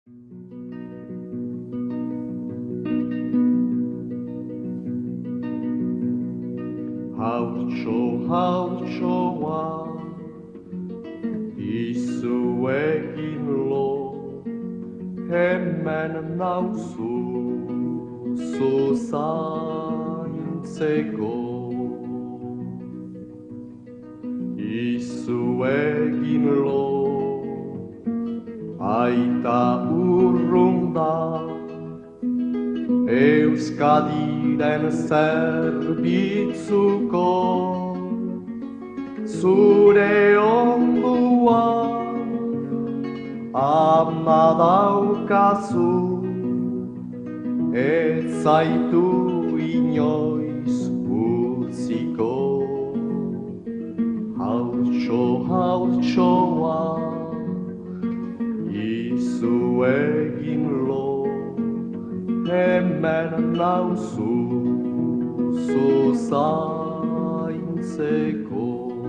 hautsoa izuekin lo hemen nauzu zuzaintzeko izuekin lo aita urrunda Euskadiren zerbitzuko zure onduan ama daukazu ez zaitu inoiz utziko hautsoa izu egin lo hemen nauzu zuzaintzeko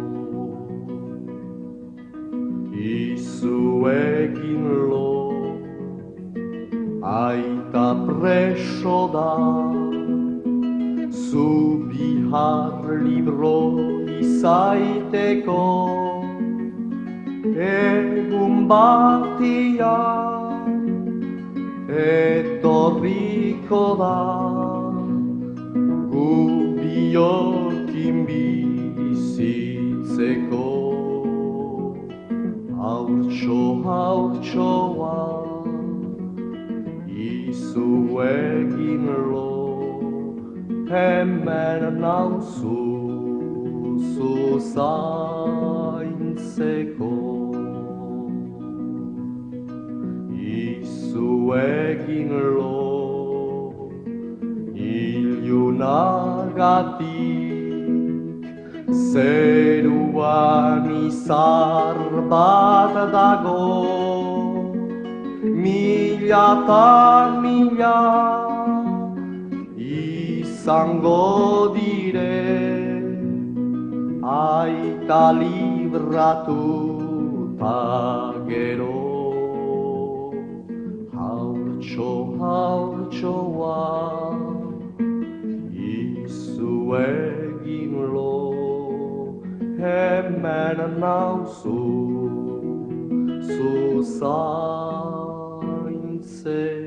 izu egin lo aita preso da zu bihar libro izaiteko egun batian etorriko da gu biokin bizitzeko hautsoa izu egin lo hemen nauzu zuzaintzeko izu egin lo ilunagatik zeruan izar bat dago mila ta mila izango dire aita libratu ta gero hautsoa izu egin lo hemen nauzu zuzaintzeko